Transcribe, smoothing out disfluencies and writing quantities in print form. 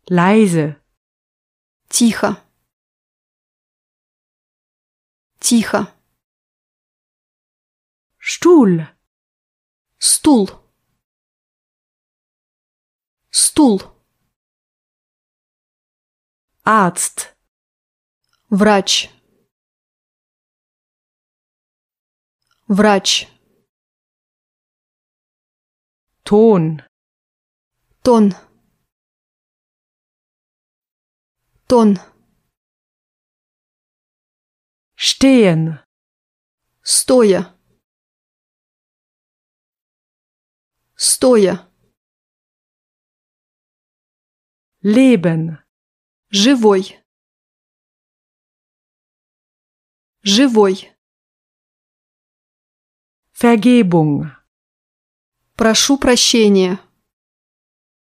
Leise. Тихо. Тихо. Stuhl. Стул. Стул. Arzt. Врач. Врач. Ton. Тон. Тон. Stehen. Стоя. Стоя. Leben. Живой. Живой. Vergebung. Прошу прощения.